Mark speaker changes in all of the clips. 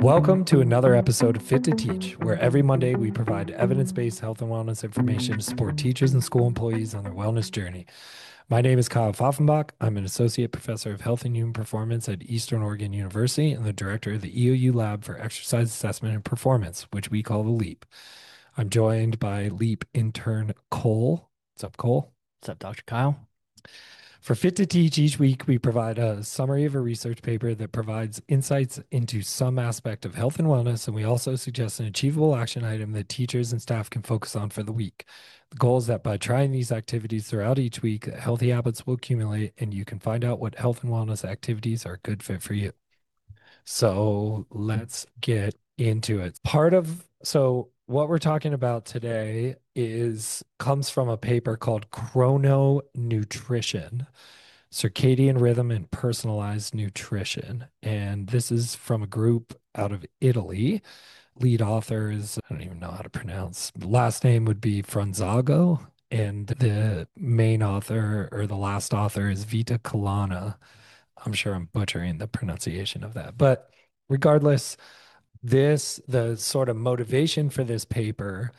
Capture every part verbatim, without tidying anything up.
Speaker 1: Welcome to another episode of Fit to Teach, where every Monday we provide evidence based health and wellness information to support teachers and school employees on their wellness journey. My name is Kyle Pfaffenbach. I'm an associate professor of health and human performance at Eastern Oregon University and the director of the E O U Lab for Exercise Assessment and Performance, which we call the LEAP. I'm joined by LEAP intern Cole. What's up, Cole?
Speaker 2: What's up, Doctor Kyle?
Speaker 1: For Fit to Teach, each week we provide a summary of a research paper that provides insights into some aspect of health and wellness, and we also suggest an achievable action item that teachers and staff can focus on for the week. The goal is that by trying these activities throughout each week, healthy habits will accumulate, and you can find out what health and wellness activities are a good fit for you. So let's get into it. Part of so what we're talking about today is comes from a paper called Chrononutrition, Circadian Rhythm and Personalized Nutrition. And this is from a group out of Italy. Lead author is, I don't even know how to pronounce. Last name would be Franzago. And the main author or the last author is Vita Colana. I'm sure I'm butchering the pronunciation of that. But regardless, this, the sort of motivation for this paper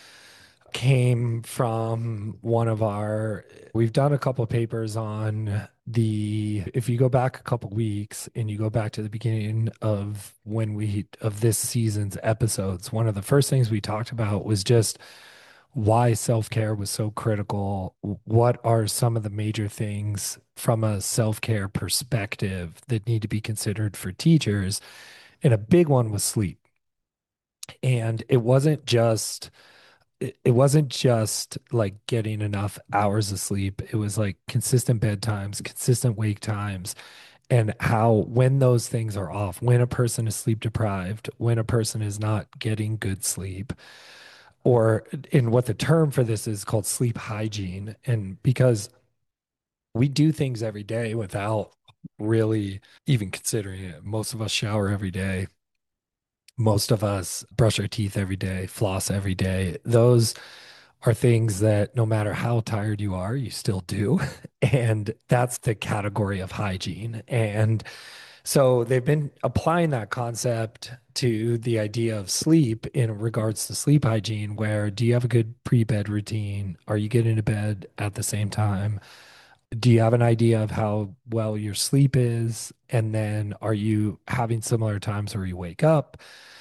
Speaker 1: came from one of our, we've done a couple of papers on the, if you go back a couple weeks and you go back to the beginning of when we, of this season's episodes, one of the first things we talked about was just why self-care was so critical. What are some of the major things from a self-care perspective that need to be considered for teachers? And a big one was sleep. And it wasn't just it, it wasn't just like getting enough hours of sleep. It was like consistent bedtimes, consistent wake times, and how when those things are off, when a person is sleep deprived, when a person is not getting good sleep, or in what the term for this is called sleep hygiene. And because we do things every day without really even considering it, most of us shower every day. Most of us brush our teeth every day, floss every day. Those are things that no matter how tired you are, you still do. And that's the category of hygiene. And so they've been applying that concept to the idea of sleep in regards to sleep hygiene, where do you have a good pre-bed routine? Are you getting to bed at the same time? Do you have an idea of how well your sleep is? And then are you having similar times where you wake up?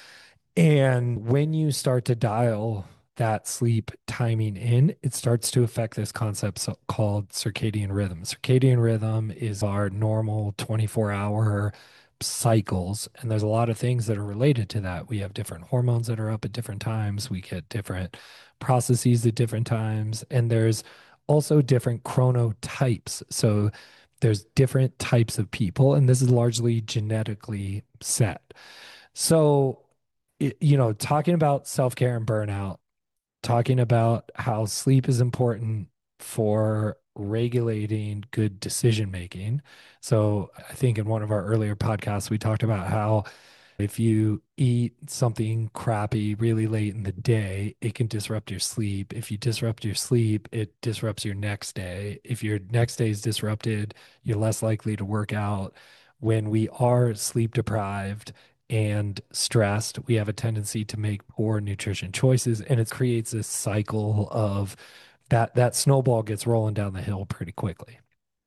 Speaker 1: And when you start to dial that sleep timing in, it starts to affect this concept so called circadian rhythm. Circadian rhythm is our normal twenty-four hour cycles. And there's a lot of things that are related to that. We have different hormones that are up at different times. We get different processes at different times. And there's also different chronotypes. So there's different types of people, and this is largely genetically set. So it- you know, talking about self-care and burnout, talking about how sleep is important for regulating good decision making. So I think in one of our earlier podcasts, we talked about how if you eat something crappy really late in the day, it can disrupt your sleep. If you disrupt your sleep, it disrupts your next day. If your next day is disrupted, you're less likely to work out. When we are sleep deprived and stressed, we have a tendency to make poor nutrition choices, and it creates this cycle of that that snowball gets rolling down the hill pretty quickly.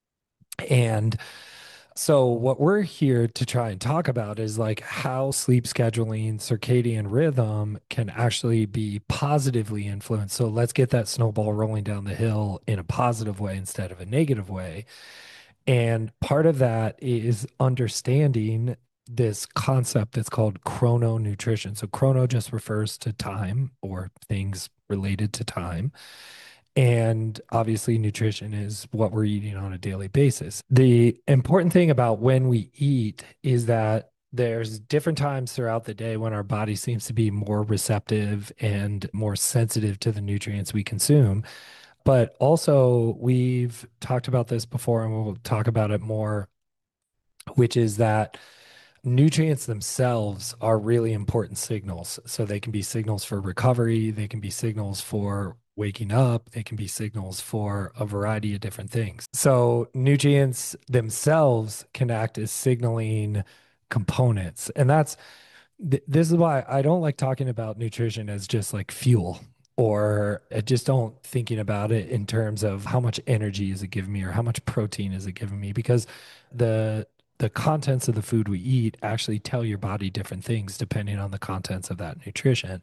Speaker 1: And so what we're here to try and talk about is like how sleep scheduling, circadian rhythm can actually be positively influenced. So let's get that snowball rolling down the hill in a positive way instead of a negative way. And part of that is understanding this concept that's called chrononutrition. So chrono just refers to time or things related to time. And obviously, nutrition is what we're eating on a daily basis. The important thing about when we eat is that there's different times throughout the day when our body seems to be more receptive and more sensitive to the nutrients we consume. But also, we've talked about this before and we'll talk about it more, which is that nutrients themselves are really important signals. So they can be signals for recovery, they can be signals for waking up, they can be signals for a variety of different things. So nutrients themselves can act as signaling components. And that's th this is why I don't like talking about nutrition as just like fuel, or I just don't thinking about it in terms of how much energy is it giving me or how much protein is it giving me, because the the contents of the food we eat actually tell your body different things depending on the contents of that nutrition.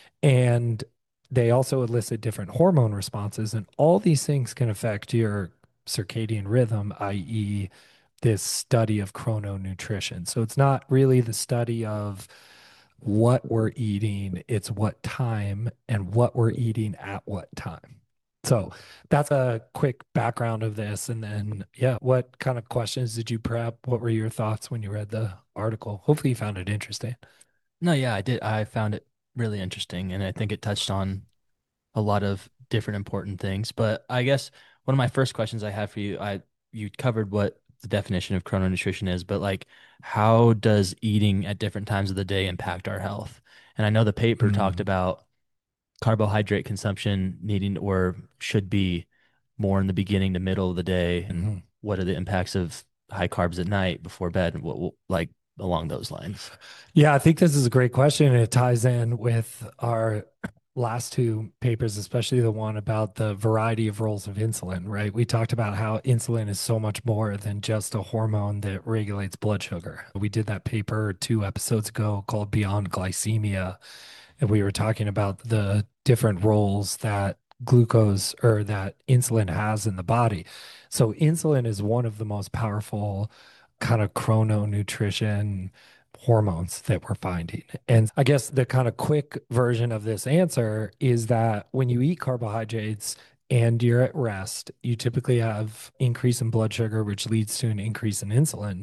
Speaker 1: And they also elicit different hormone responses, and all these things can affect your circadian rhythm, i e, this study of chrononutrition. So it's not really the study of what we're eating, it's what time and what we're eating at what time. So that's a quick background of this. And then, yeah, what kind of questions did you prep? What were your thoughts when you read the article? Hopefully, you found it interesting.
Speaker 2: No, yeah, I did. I found it really interesting, and I think it touched on a lot of different important things. But I guess one of my first questions I have for you, I you covered what the definition of chrononutrition is, but like, how does eating at different times of the day impact our health? And I know the paper talked
Speaker 1: Mm.
Speaker 2: about carbohydrate consumption needing or should be more in the beginning to middle of the day, and
Speaker 1: Mhm.
Speaker 2: what are the impacts of high carbs at night before bed, and what, what like along those lines.
Speaker 1: Yeah, I think this is a great question, and it ties in with our last two papers, especially the one about the variety of roles of insulin, right? We talked about how insulin is so much more than just a hormone that regulates blood sugar. We did that paper two episodes ago called Beyond Glycemia, and we were talking about the different roles that glucose or that insulin has in the body. So insulin is one of the most powerful kind of chrononutrition hormones that we're finding. And I guess the kind of quick version of this answer is that when you eat carbohydrates and you're at rest, you typically have increase in blood sugar, which leads to an increase in insulin.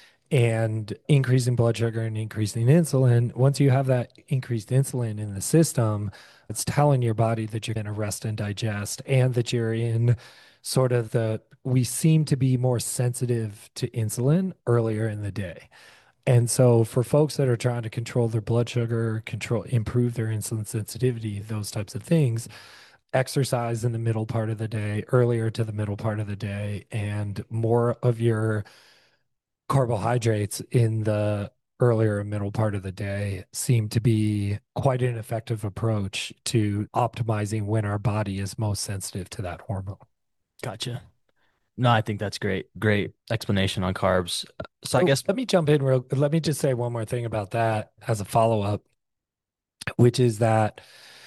Speaker 1: And increasing blood sugar and increasing insulin, once you have that increased insulin in the system, it's telling your body that you're going to rest and digest, and that you're in sort of the, we seem to be more sensitive to insulin earlier in the day. And so for folks that are trying to control their blood sugar, control, improve their insulin sensitivity, those types of things, exercise in the middle part of the day, earlier to the middle part of the day, and more of your carbohydrates in the earlier and middle part of the day seem to be quite an effective approach to optimizing when our body is most sensitive to that hormone.
Speaker 2: Gotcha. No, I think that's great. Great explanation on carbs. So I
Speaker 1: So
Speaker 2: guess,
Speaker 1: let me jump in real, let me just say one more thing about that as a follow-up, which is that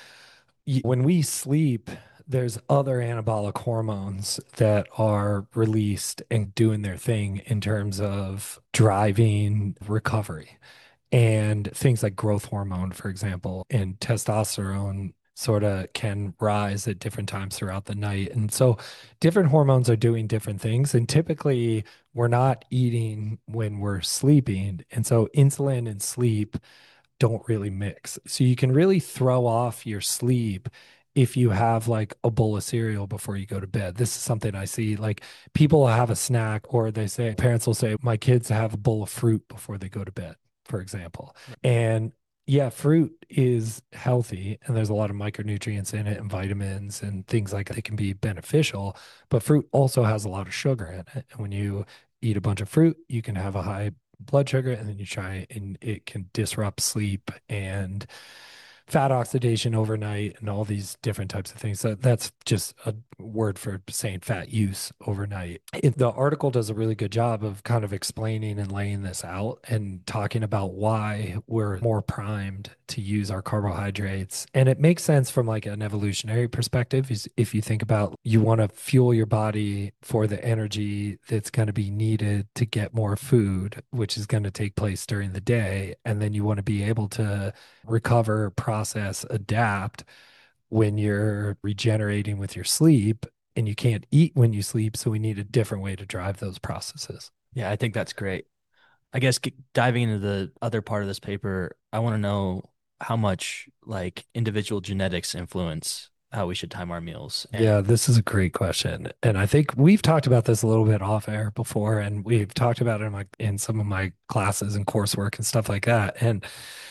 Speaker 1: y- when we sleep, there's other anabolic hormones that are released and doing their thing in terms of driving recovery. And things like growth hormone, for example, and testosterone sort of can rise at different times throughout the night. And so different hormones are doing different things. And typically we're not eating when we're sleeping. And so insulin and sleep don't really mix. So you can really throw off your sleep if you have like a bowl of cereal before you go to bed. This is something I see, like people have a snack, or they say, parents will say, my kids have a bowl of fruit before they go to bed, for example. And yeah, fruit is healthy and there's a lot of micronutrients in it and vitamins and things like that can be beneficial, but fruit also has a lot of sugar in it. And when you eat a bunch of fruit, you can have a high blood sugar, and then you try and it can disrupt sleep and fat oxidation overnight and all these different types of things. So that's just a word for saying fat use overnight. It, the article does a really good job of kind of explaining and laying this out and talking about why we're more primed to use our carbohydrates. And it makes sense from like an evolutionary perspective. Is if you think about, you want to fuel your body for the energy that's going to be needed to get more food, which is going to take place during the day. And then you want to be able to recover, process, adapt when you're regenerating with your sleep, and you can't eat when you sleep. So we need a different way to drive those processes.
Speaker 2: yeah, I think that's great. I guess g- diving into the other part of this paper, I want to know how much like individual genetics influence how we should time our meals.
Speaker 1: Yeah,
Speaker 2: And
Speaker 1: this is a great question. And I think we've talked about this a little bit off air before, and we've talked about it in my in some of my classes and coursework and stuff like that. And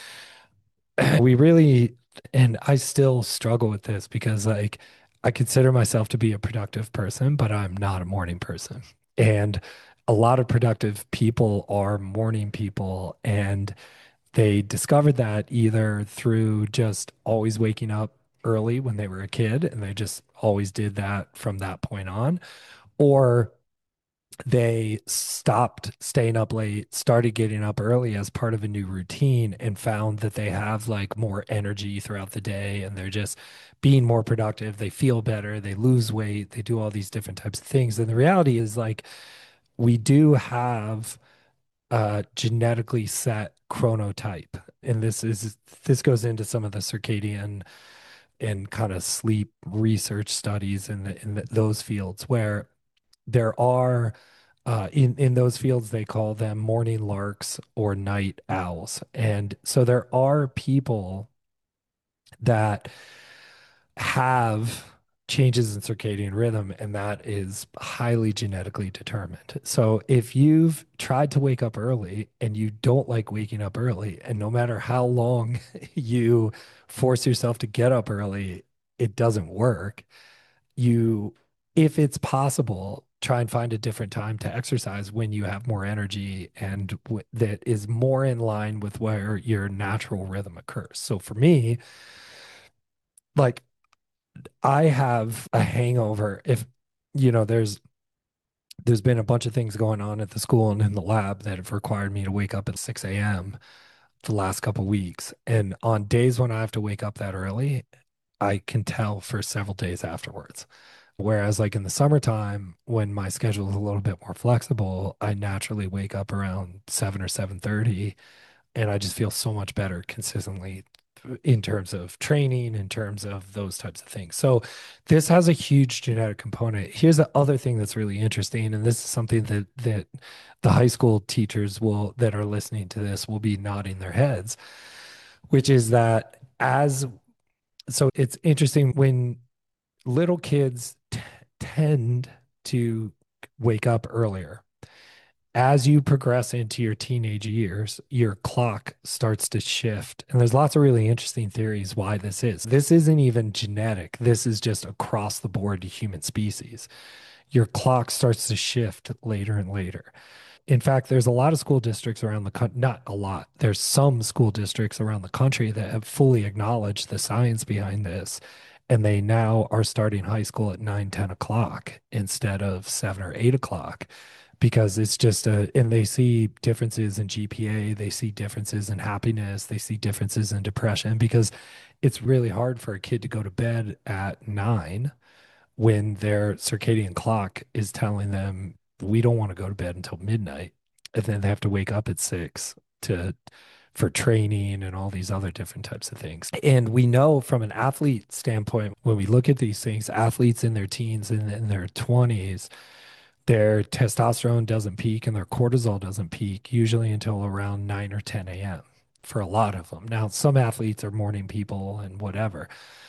Speaker 1: we really, and I still struggle with this because like I consider myself to be a productive person, but I'm not a morning person. And a lot of productive people are morning people. And They discovered that either through just always waking up early when they were a kid and they just always did that from that point on, or they stopped staying up late, started getting up early as part of a new routine, and found that they have like more energy throughout the day and they're just being more productive. They feel better, they lose weight, they do all these different types of things. And the reality is, like, we do have a genetically set chronotype. And this is this goes into some of the circadian and kind of sleep research studies in the, in the, those fields where there are uh, in in those fields they call them morning larks or night owls. And so there are people that have changes in circadian rhythm, and that is highly genetically determined. So if you've tried to wake up early and you don't like waking up early, and no matter how long you force yourself to get up early, it doesn't work. You, if it's possible, try and find a different time to exercise when you have more energy and w- that is more in line with where your natural rhythm occurs. So for me, like, I have a hangover if, you know, there's there's been a bunch of things going on at the school and in the lab that have required me to wake up at six a m the last couple weeks. And on days when I have to wake up that early, I can tell for several days afterwards. Whereas like in the summertime, when my schedule is a little bit more flexible, I naturally wake up around seven or seven thirty, and I just feel so much better consistently in terms of training, in terms of those types of things. So this has a huge genetic component. Here's the other thing that's really interesting, and this is something that that the high school teachers will that are listening to this will be nodding their heads, which is that as so it's interesting when little kids t- tend to wake up earlier. As you progress into your teenage years, your clock starts to shift. And there's lots of really interesting theories why this is. This isn't even genetic, this is just across the board to human species. Your clock starts to shift later and later. In fact, there's a lot of school districts around the country, not a lot, there's some school districts around the country that have fully acknowledged the science behind this. And they now are starting high school at nine, ten o'clock instead of seven or eight o'clock because it's just a, and they see differences in G P A, they see differences in happiness, they see differences in depression because it's really hard for a kid to go to bed at nine when their circadian clock is telling them we don't want to go to bed until midnight, and then they have to wake up at six to for training and all these other different types of things. And we know from an athlete standpoint, when we look at these things, athletes in their teens and in their twenties, their testosterone doesn't peak and their cortisol doesn't peak usually until around nine or ten a m for a lot of them. Now, some athletes are morning people and whatever,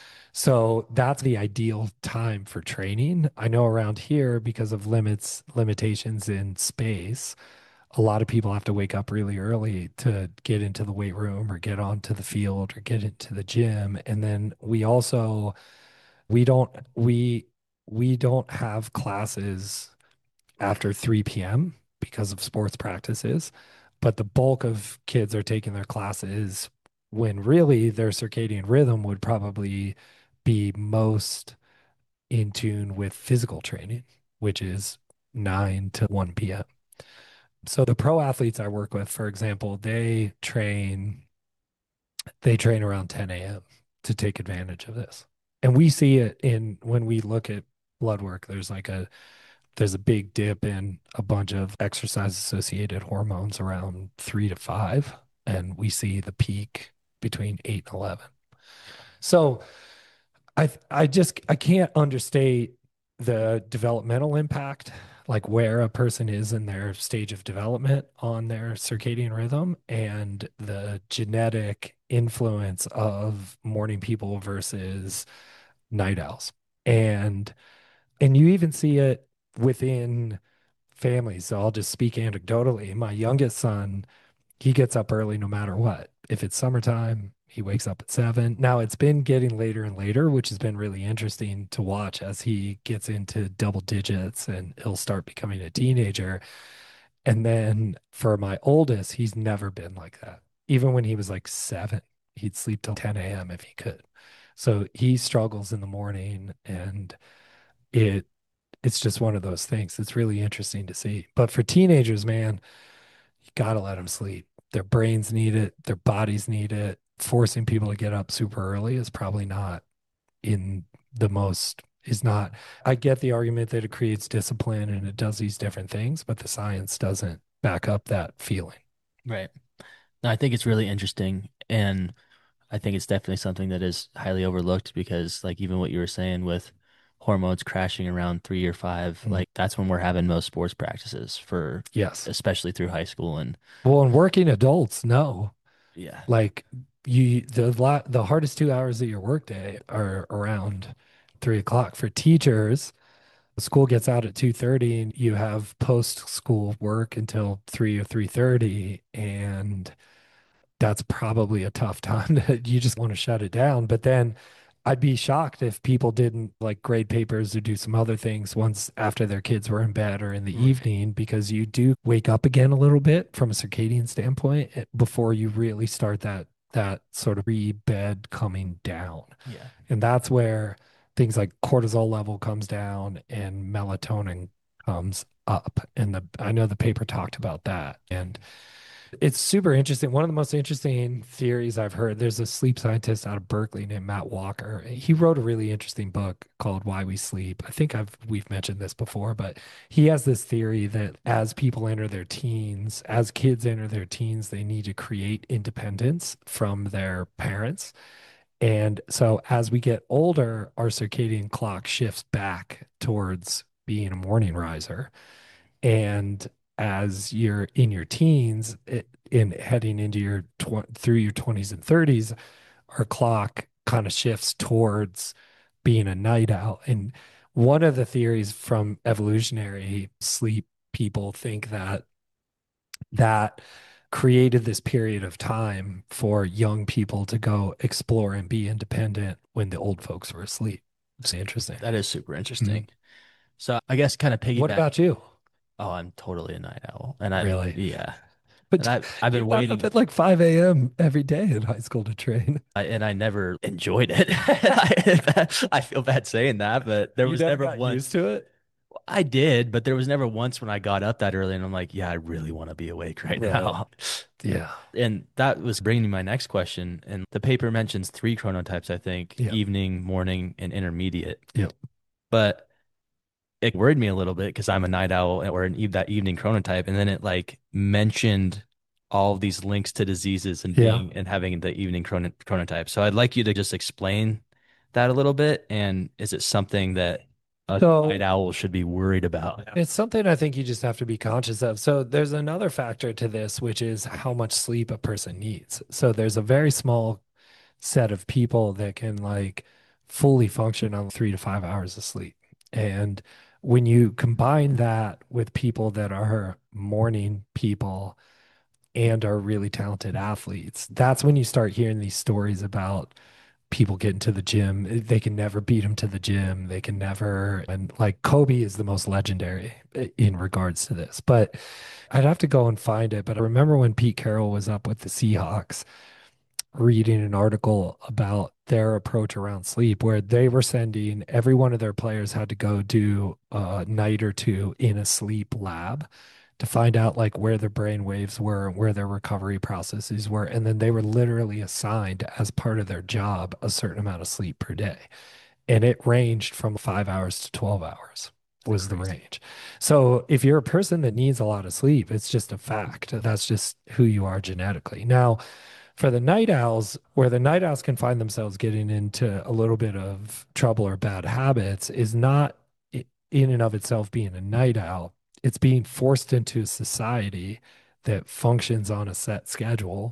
Speaker 1: so that's the ideal time for training. I know around here, because of limits, limitations in space, a lot of people have to wake up really early to get into the weight room or get onto the field or get into the gym. And then we also, we don't, we, we don't have classes after three p m because of sports practices, but the bulk of kids are taking their classes when really their circadian rhythm would probably be most in tune with physical training, which is nine to one p m. So the pro athletes I work with, for example, they train they train around ten a m to take advantage of this. And we see it in when we look at blood work, there's like a there's a big dip in a bunch of exercise associated hormones around three to five, and we see the peak between eight and eleven. So I I just I can't understate the developmental impact, like where a person is in their stage of development on their circadian rhythm and the genetic influence of morning people versus night owls. And and you even see it within families. So I'll just speak anecdotally. My youngest son, he gets up early no matter what. If it's summertime, he wakes up at seven. Now it's been getting later and later, which has been really interesting to watch as he gets into double digits and he'll start becoming a teenager. And then for my oldest, he's never been like that. even when he was like seven, he'd sleep till ten a m if he could. So he struggles in the morning, and it it's just one of those things. It's really interesting to see. But for teenagers, man, you gotta let them sleep. Their brains need it, their bodies need it. Forcing people to get up super early is probably not in the most is not. I get the argument that it creates discipline and it does these different things, but the science doesn't back up that feeling.
Speaker 2: Right. No, I think it's really interesting, and I think it's definitely something that is highly overlooked because, like, even what you were saying with hormones crashing around three or five,
Speaker 1: Mm.
Speaker 2: like that's when we're having most sports practices for,
Speaker 1: Yes.
Speaker 2: especially through high school. And
Speaker 1: Well, and working adults know,
Speaker 2: yeah,
Speaker 1: like you, the la the hardest two hours of your workday are around three o'clock. For teachers, school gets out at two thirty, and you have post-school work until three or three thirty, and that's probably a tough time that you just want to shut it down. But then I'd be shocked if people didn't like grade papers or do some other things once after their kids were in bed or in the
Speaker 2: right.
Speaker 1: evening, because you do wake up again a little bit from a circadian standpoint eh, before you really start that that sort of pre-bed coming down.
Speaker 2: Yeah.
Speaker 1: And that's where things like cortisol level comes down and melatonin comes up. And the I know the paper talked about that. And it's super interesting. One of the most interesting theories I've heard, there's a sleep scientist out of Berkeley named Matt Walker. He wrote a really interesting book called Why We Sleep. I think I've we've mentioned this before, but he has this theory that as people enter their teens, as kids enter their teens, they need to create independence from their parents. And so as we get older, our circadian clock shifts back towards being a morning riser. And as you're in your teens, it, in heading into your tw through your twenties and thirties, our clock kind of shifts towards being a night owl. And one of the theories from evolutionary sleep people think that that created this period of time for young people to go explore and be independent when the old folks were asleep. It's interesting.
Speaker 2: That is super
Speaker 1: Mhm.
Speaker 2: interesting. So I guess kind of
Speaker 1: What
Speaker 2: piggyback.
Speaker 1: about you?
Speaker 2: Oh, I'm totally a night owl, and I
Speaker 1: Really?
Speaker 2: yeah, and
Speaker 1: But
Speaker 2: I I've
Speaker 1: you
Speaker 2: been
Speaker 1: got up
Speaker 2: waiting.
Speaker 1: at like five a m every day in high school to train.
Speaker 2: I, and I never enjoyed it. I, I feel bad saying that, but there
Speaker 1: You
Speaker 2: was
Speaker 1: never
Speaker 2: never
Speaker 1: got used
Speaker 2: once
Speaker 1: to it?
Speaker 2: I did, but there was never once when I got up that early and I'm like, yeah, I really want to be awake right
Speaker 1: Right.
Speaker 2: now.
Speaker 1: Yeah.
Speaker 2: And that was bringing me my next question. And the paper mentions three chronotypes, I think,
Speaker 1: Yeah.
Speaker 2: evening, morning, and intermediate.
Speaker 1: Yeah.
Speaker 2: But it worried me a little bit because I'm a night owl or an eve that evening chronotype. And then it like mentioned all of these links to diseases and
Speaker 1: Yeah.
Speaker 2: being and having the evening chrono chronotype. So I'd like you to just explain that a little bit. And is it something that a night
Speaker 1: So
Speaker 2: owl should be worried about?
Speaker 1: it's something I think you just have to be conscious of. So there's another factor to this, which is how much sleep a person needs. So there's a very small set of people that can like fully function on three to five hours of sleep. And when you combine that with people that are morning people and are really talented athletes, that's when you start hearing these stories about people getting to the gym. They can never beat them to the gym. They can never, and like Kobe is the most legendary in regards to this. But I'd have to go and find it. But I remember when Pete Carroll was up with the Seahawks, reading an article about their approach around sleep, where they were sending every one of their players had to go do a night or two in a sleep lab to find out like where their brain waves were and where their recovery processes were. And then they were literally assigned as part of their job a certain amount of sleep per day. And it ranged from five hours to twelve hours was the
Speaker 2: Crazy.
Speaker 1: range. So if you're a person that needs a lot of sleep, it's just a fact. That's just who you are genetically. Now, for the night owls, where the night owls can find themselves getting into a little bit of trouble or bad habits, is not in and of itself being a night owl. It's being forced into a society that functions on a set schedule,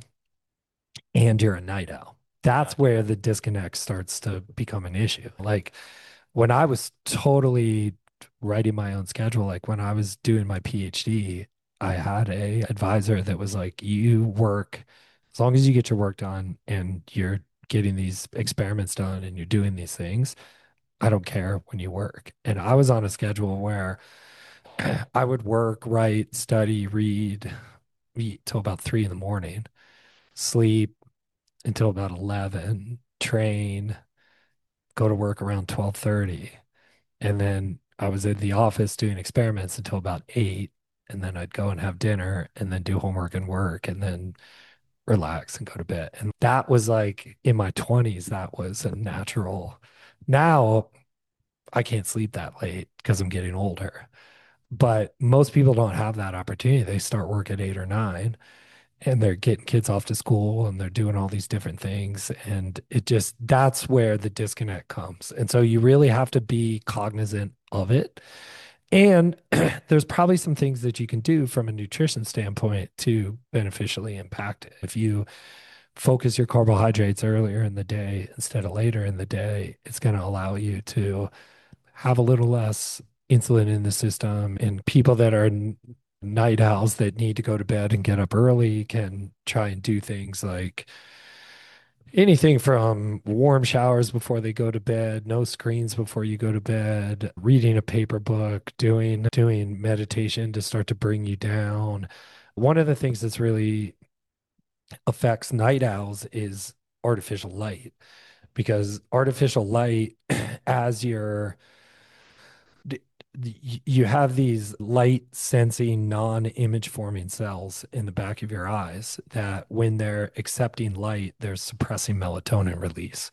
Speaker 1: and you're a night owl. That's
Speaker 2: Gotcha.
Speaker 1: where the disconnect starts to become an issue. Like when I was totally writing my own schedule, like when I was doing my PhD, I had a advisor that was like, you work as long as you get your work done and you're getting these experiments done and you're doing these things, I don't care when you work. And I was on a schedule where I would work, write, study, read, eat till about three in the morning. sleep until about eleven, train, go to work around twelve thirty. And then I was in the office doing experiments until about eight. And then I'd go and have dinner and then do homework and work and then relax and go to bed. And that was like in my twenties, that was a natural. Now I can't sleep that late because I'm getting older. But most people don't have that opportunity. They start work at eight or nine and they're getting kids off to school and they're doing all these different things. And it just, that's where the disconnect comes. And so you really have to be cognizant of it. And there's probably some things that you can do from a nutrition standpoint to beneficially impact it. If you focus your carbohydrates earlier in the day instead of later in the day, it's going to allow you to have a little less insulin in the system. And people that are night owls that need to go to bed and get up early can try and do things like anything from warm showers before they go to bed, no screens before you go to bed, reading a paper book, doing doing meditation to start to bring you down. One of the things that's really affects night owls is artificial light because artificial light as you're you have these light sensing non-image forming cells in the back of your eyes that when they're accepting light they're suppressing melatonin release.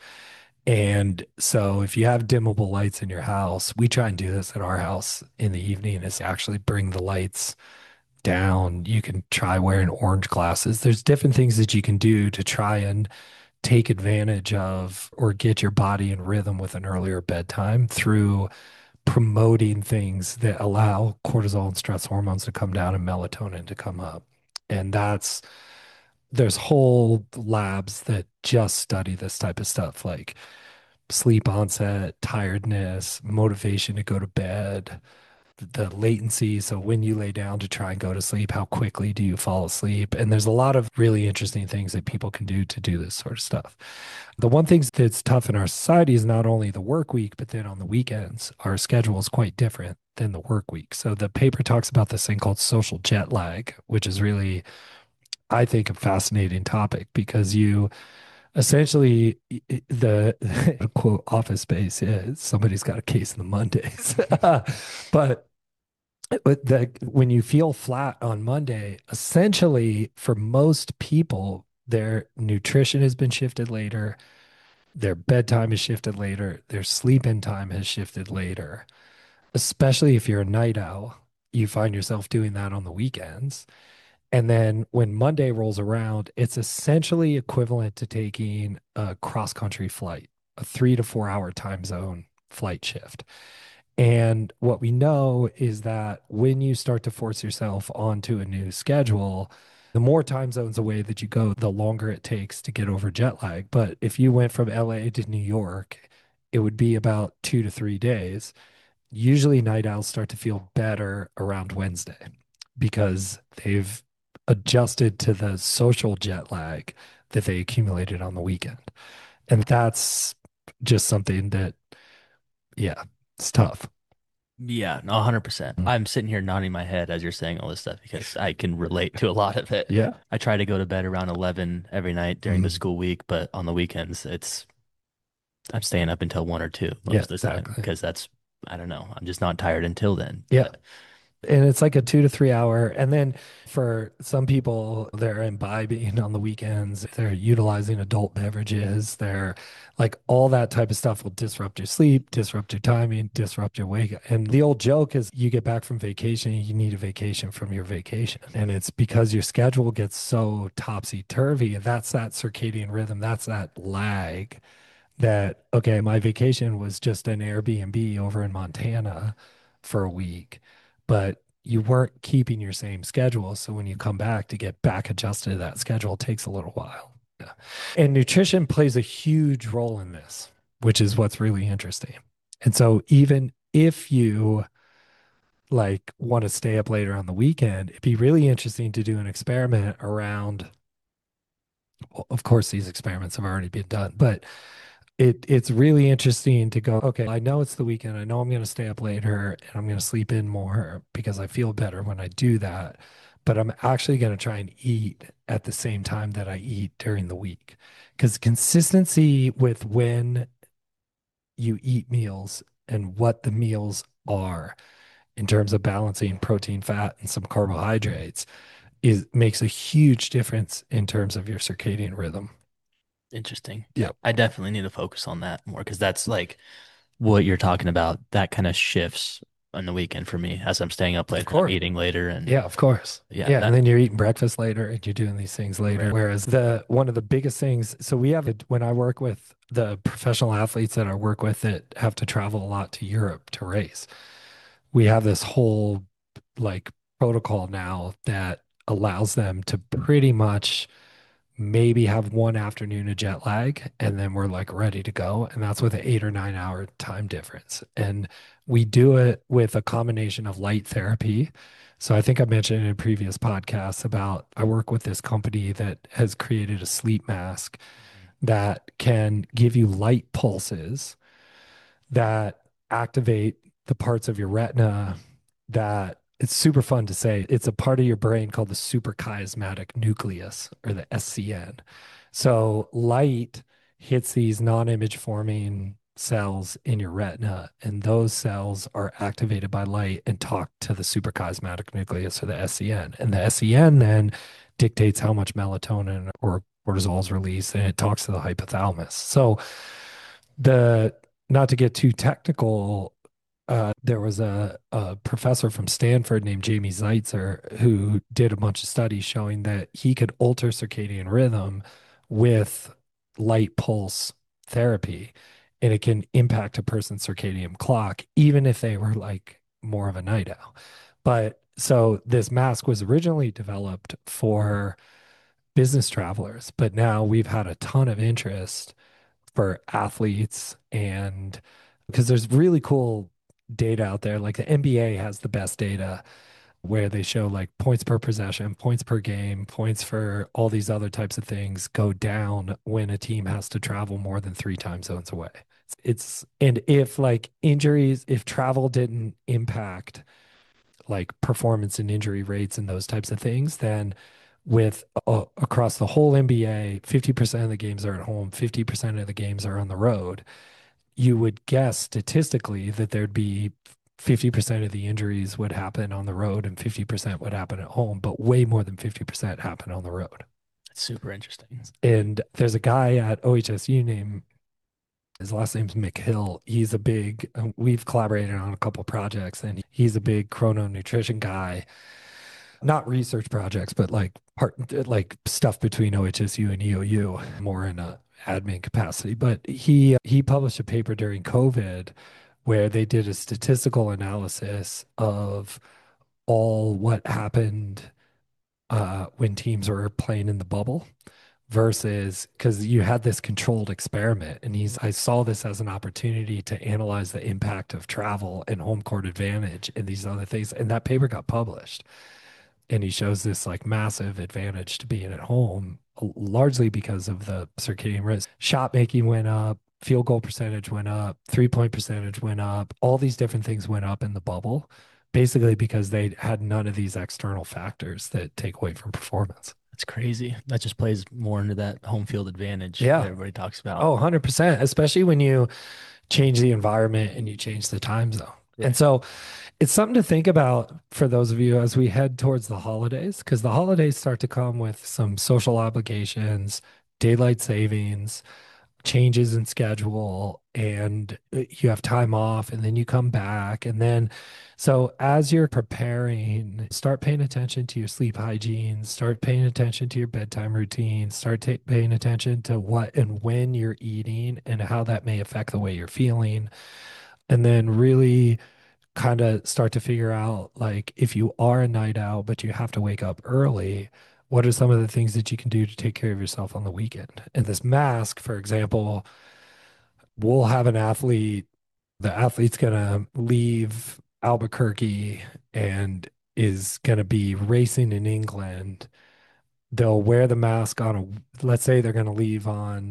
Speaker 1: And so if you have dimmable lights in your house, we try and do this at our house in the evening, is actually bring the lights down. You can try wearing orange glasses. There's different things that you can do to try and take advantage of or get your body in rhythm with an earlier bedtime through promoting things that allow cortisol and stress hormones to come down and melatonin to come up. And that's, there's whole labs that just study this type of stuff, like sleep onset, tiredness, motivation to go to bed, the latency. So when you lay down to try and go to sleep, how quickly do you fall asleep? And there's a lot of really interesting things that people can do to do this sort of stuff. The one thing that's tough in our society is not only the work week, but then on the weekends, our schedule is quite different than the work week. So the paper talks about this thing called social jet lag, which is really, I think, a fascinating topic because you essentially the quote office space is somebody's got a case in the Mondays. But the, when you feel flat on Monday, essentially for most people, their nutrition has been shifted later, their bedtime is shifted later, their sleep in time has shifted later. Especially if you're a night owl, you find yourself doing that on the weekends. And then when Monday rolls around, it's essentially equivalent to taking a cross country flight, a three to four hour time zone flight shift. And what we know is that when you start to force yourself onto a new schedule, the more time zones away that you go, the longer it takes to get over jet lag. But if you went from L A to New York, it would be about two to three days. Usually, night owls start to feel better around Wednesday because they've adjusted to the social jet lag that they accumulated on the weekend. And that's just something that, yeah, it's tough.
Speaker 2: Yeah, no, one hundred percent.
Speaker 1: Mm.
Speaker 2: I'm sitting here nodding my head as you're saying all this stuff because I can relate to a lot of it.
Speaker 1: Yeah.
Speaker 2: I try to go to bed around eleven every night during the
Speaker 1: Mm.
Speaker 2: school week, but on the weekends, it's I'm staying up until one or two
Speaker 1: Yeah,
Speaker 2: most of the time
Speaker 1: exactly.
Speaker 2: because that's, I don't know, I'm just not tired until then.
Speaker 1: Yeah.
Speaker 2: But
Speaker 1: And it's like a two to three hour. And then for some people, they're imbibing on the weekends, they're utilizing adult beverages, they're like all that type of stuff will disrupt your sleep, disrupt your timing, disrupt your wake. And the old joke is you get back from vacation, you need a vacation from your vacation. And it's because your schedule gets so topsy turvy. And that's that circadian rhythm, that's that lag that, okay, my vacation was just an Airbnb over in Montana for a week, but you weren't keeping your same schedule. So when you come back to get back adjusted to that schedule, it takes a little while. Yeah. And nutrition plays a huge role in this, which is what's really interesting. And so even if you like want to stay up later on the weekend, it'd be really interesting to do an experiment around, well, of course, these experiments have already been done, but it it's really interesting to go, okay, I know it's the weekend. I know I'm going to stay up later and I'm going to sleep in more because I feel better when I do that. but I'm actually going to try and eat at the same time that I eat during the week. Because consistency with when you eat meals and what the meals are in terms of balancing protein, fat, and some carbohydrates is makes a huge difference in terms of your circadian rhythm.
Speaker 2: Interesting.
Speaker 1: Yep.
Speaker 2: I definitely need to focus on that more because that's like what you're talking about. That kind of shifts on the weekend for me as I'm staying up
Speaker 1: Of
Speaker 2: later and I'm
Speaker 1: course.
Speaker 2: eating later. And
Speaker 1: Yeah, of course.
Speaker 2: yeah,
Speaker 1: Yeah, and
Speaker 2: that,
Speaker 1: then you're eating breakfast later and you're doing these things later.
Speaker 2: right.
Speaker 1: Whereas the one of the biggest things, so we have it when I work with the professional athletes that I work with that have to travel a lot to Europe to race, we have this whole like protocol now that allows them to pretty much maybe have one afternoon of jet lag and then we're like ready to go. And that's with an eight or nine hour time difference. And we do it with a combination of light therapy. So I think I mentioned in a previous podcast about I work with this company that has created a sleep mask
Speaker 2: Mhm.
Speaker 1: that can give you light pulses that activate the parts of your retina that it's super fun to say. It's a part of your brain called the suprachiasmatic nucleus or the S C N. So light hits these non-image forming cells in your retina, and those cells are activated by light and talk to the suprachiasmatic nucleus or the S C N. And the S C N then dictates how much melatonin or cortisol is released, and it talks to the hypothalamus. So the not to get too technical, uh, there was a, a professor from Stanford named Jamie Zeitzer who did a bunch of studies showing that he could alter circadian rhythm with light pulse therapy, and it can impact a person's circadian clock, even if they were like more of a night owl. But so this mask was originally developed for business travelers, but now we've had a ton of interest for athletes and because there's really cool data out there. Like the N B A has the best data where they show like points per possession, points per game, points for all these other types of things go down when a team has to travel more than three time zones away. It's and if like injuries, if travel didn't impact like performance and injury rates and those types of things, then with uh, across the whole N B A, fifty percent of the games are at home, fifty percent of the games are on the road. You would guess statistically that there'd be fifty percent of the injuries would happen on the road and fifty percent would happen at home, but way more than fifty percent happen on the road.
Speaker 2: It's super interesting.
Speaker 1: And there's a guy at O H S U named his last name's McHill. He's a big, uh, we've collaborated on a couple projects and he's a big chrono nutrition guy. Not research projects, but like part, like stuff between O H S U and E O U, more in a admin capacity. But he he published a paper during COVID where they did a statistical analysis of all what happened uh, when teams were playing in the bubble versus because you had this controlled experiment and he's I saw this as an opportunity to analyze the impact of travel and home court advantage and these other things and that paper got published and he shows this like massive advantage to being at home largely because of the circadian risk shot making went up, field goal percentage went up, three point percentage went up, all these different things went up in the bubble basically because they had none of these external factors that take away from performance.
Speaker 2: That's crazy. That just plays more into that home field advantage that
Speaker 1: Yeah.
Speaker 2: everybody talks about.
Speaker 1: Oh, one hundred percent, especially when you change the environment and you change the time zone. And
Speaker 2: Right.
Speaker 1: so it's something to think about for those of you as we head towards the holidays, because the holidays start to come with some social obligations, daylight savings, changes in schedule, and uh, you have time off, and then you come back. And then, so as you're preparing, start paying attention to your sleep hygiene, start paying attention to your bedtime routine, start ta paying attention to what and when you're eating and how that may affect the way you're feeling. And then really kind of start to figure out like if you are a night owl but you have to wake up early, what are some of the things that you can do to take care of yourself on the weekend? And this mask, for example, we'll have an athlete, the athlete's gonna leave Albuquerque and is gonna be racing in England. They'll wear the mask on a, let's say they're gonna leave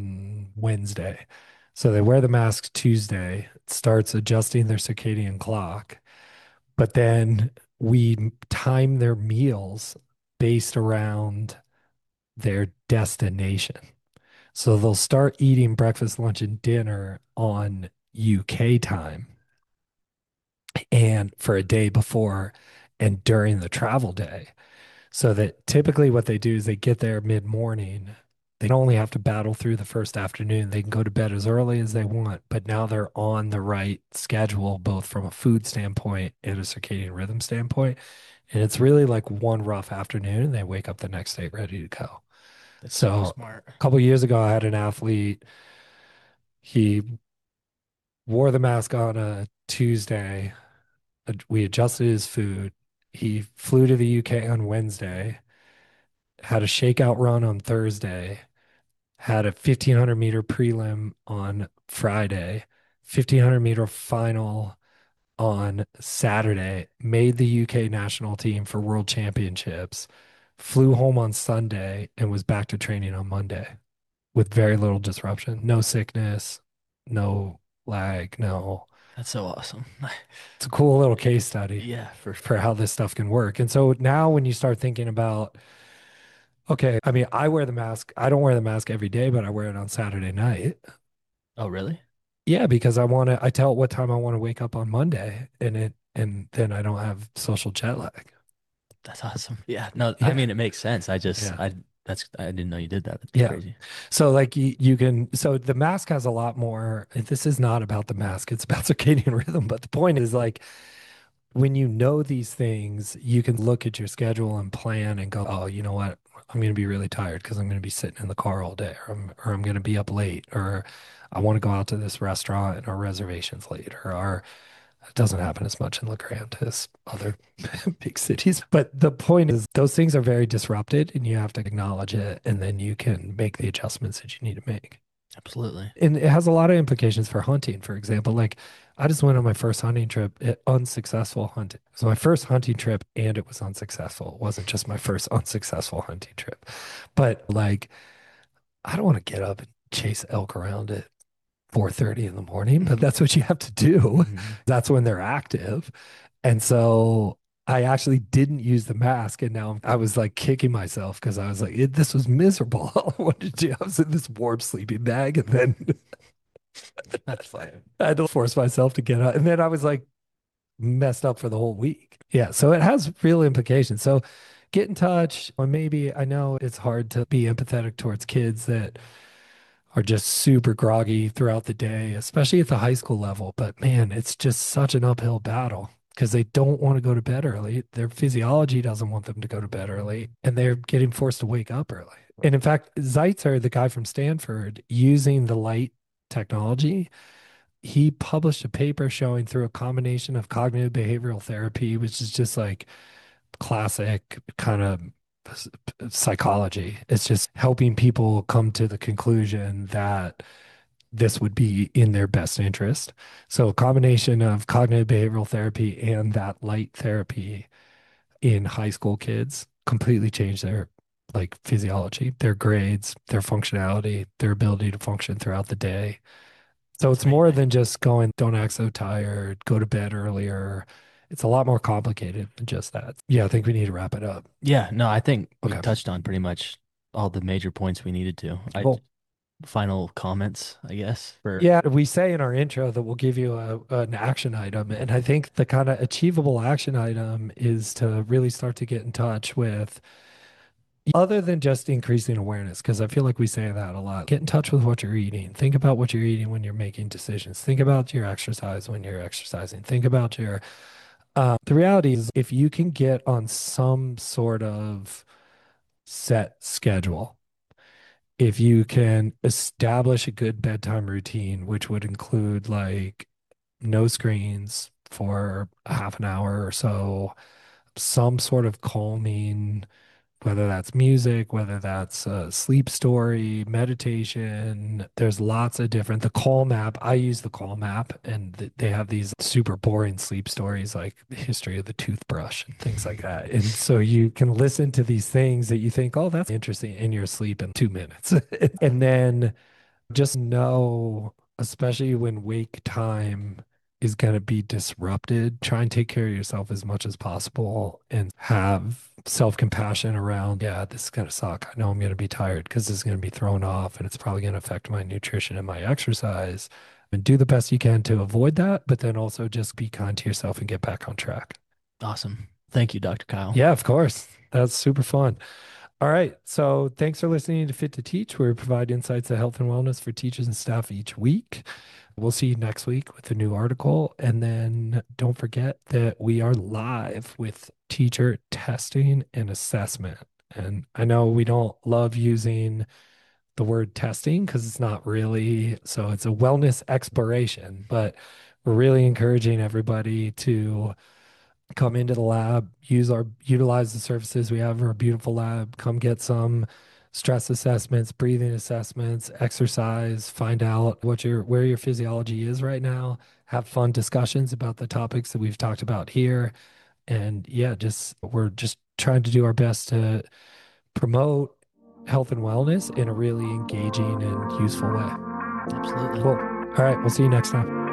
Speaker 1: on Wednesday. So they wear the mask Tuesday, it starts adjusting their circadian clock, but then we time their meals based around their destination. So they'll start eating breakfast, lunch, and dinner on U K time and for a day before and during the travel day. So that typically what they do is they get there mid morning. They don't only have to battle through the first afternoon. They can go to bed as early as they want, but now they're on the right schedule, both from a food standpoint and a circadian rhythm standpoint. And it's really like one rough afternoon, and they wake up the next day ready to go.
Speaker 2: That's so
Speaker 1: So
Speaker 2: smart.
Speaker 1: a couple years ago, I had an athlete. He wore the mask on a Tuesday. We adjusted his food. He flew to the U K on Wednesday, had a shakeout run on Thursday, had a fifteen hundred meter prelim on Friday, fifteen hundred meter final on Saturday, made the U K national team for world championships, flew home on Sunday, and was back to training on Monday with very little disruption. No sickness, no lag, no.
Speaker 2: That's so awesome.
Speaker 1: It's a cool little case study
Speaker 2: Yeah, for
Speaker 1: for
Speaker 2: sure.
Speaker 1: how this stuff can work. And so now when you start thinking about, okay, I mean, I wear the mask. I don't wear the mask every day, but I wear it on Saturday night.
Speaker 2: Oh, really?
Speaker 1: Yeah, because I want to, I tell it what time I want to wake up on Monday and it, and then I don't have social jet lag.
Speaker 2: That's awesome. Yeah. No, I
Speaker 1: Yeah.
Speaker 2: mean it makes sense. I just
Speaker 1: Yeah.
Speaker 2: I that's I didn't know you did that. That's
Speaker 1: Yeah.
Speaker 2: crazy.
Speaker 1: So like you, you can, so the mask has a lot more. This is not about the mask. It's about circadian rhythm. But the point is like when you know these things, you can look at your schedule and plan and go, oh, you know what? I'm going to be really tired because I'm going to be sitting in the car all day, or I'm, or I'm going to be up late, or I want to go out to this restaurant and our reservations late, or our, it doesn't happen as much in La Grande as other big cities. But the point is, those things are very disrupted and you have to acknowledge it and then you can make the adjustments that you need to make.
Speaker 2: Absolutely.
Speaker 1: And it has a lot of implications for hunting, for example. Like I just went on my first hunting trip, it, unsuccessful hunting. So my first hunting trip and it was unsuccessful. It wasn't just my first unsuccessful hunting trip. But like I don't want to get up and chase elk around at four thirty in the morning, but that's what you have to do.
Speaker 2: Mhm.
Speaker 1: That's when they're active. And so I actually didn't use the mask. And now I was like kicking myself because I was like, it, this was miserable. All I wanted to do, I was in this warm sleeping bag. And then
Speaker 2: That's fine.
Speaker 1: I had to force myself to get up. And then I was like messed up for the whole week. Yeah. So it has real implications. So get in touch. Or maybe I know it's hard to be empathetic towards kids that are just super groggy throughout the day, especially at the high school level. But man, it's just such an uphill battle because they don't want to go to bed early. Their physiology doesn't want them to go to bed early, and they're getting forced to wake up early. And in fact, Zeitzer, the guy from Stanford, using the light technology, he published a paper showing through a combination of cognitive behavioral therapy, which is just like classic kind of psychology. It's just helping people come to the conclusion that this would be in their best interest. So a combination of cognitive behavioral therapy and that light therapy in high school kids completely changed their like physiology, their grades, their functionality, their ability to function throughout the day. So
Speaker 2: That's
Speaker 1: it's more
Speaker 2: amazing.
Speaker 1: than just going, don't act so tired, go to bed earlier. It's a lot more complicated than just that. Yeah, I think we need to wrap it up.
Speaker 2: Yeah, no, I think we
Speaker 1: Okay.
Speaker 2: touched on pretty much all the major points we needed to. I
Speaker 1: Well,
Speaker 2: final comments, I guess, for
Speaker 1: yeah, we say in our intro that we'll give you a, an action item. And I think the kind of achievable action item is to really start to get in touch with, other than just increasing awareness, because I feel like we say that a lot. Get in touch with what you're eating. Think about what you're eating when you're making decisions. Think about your exercise when you're exercising. Think about your, uh, the reality is if you can get on some sort of set schedule, if you can establish a good bedtime routine, which would include like no screens for a half an hour or so, some sort of calming, whether that's music, whether that's a sleep story, meditation. There's lots of different. The Calm app, I use the Calm app, and th- they have these super boring sleep stories like the history of the toothbrush and things like that. And so you can listen to these things that you think, oh, that's interesting, and you're asleep in two minutes. And then just know, especially when wake time is going to be disrupted. Try and take care of yourself as much as possible and have self compassion around, yeah, this is going to suck. I know I'm going to be tired because this is going to be thrown off and it's probably going to affect my nutrition and my exercise. And do the best you can to avoid that, but then also just be kind to yourself and get back on track.
Speaker 2: Awesome. Thank you, doctor Kyle.
Speaker 1: Yeah, of course. That's super fun. All right. So thanks for listening to Fit to Teach, where we provide insights of health and wellness for teachers and staff each week. We'll see you next week with a new article. And then don't forget that we are live with teacher testing and assessment. And I know we don't love using the word testing because it's not really, so it's a wellness exploration, but we're really encouraging everybody to come into the lab, use our utilize the services we have in our beautiful lab, come get some stress assessments, breathing assessments, exercise, find out what your where your physiology is right now, have fun discussions about the topics that we've talked about here. And yeah, just we're just trying to do our best to promote health and wellness in a really engaging and useful way.
Speaker 2: Absolutely.
Speaker 1: Cool. All right, we'll see you next time.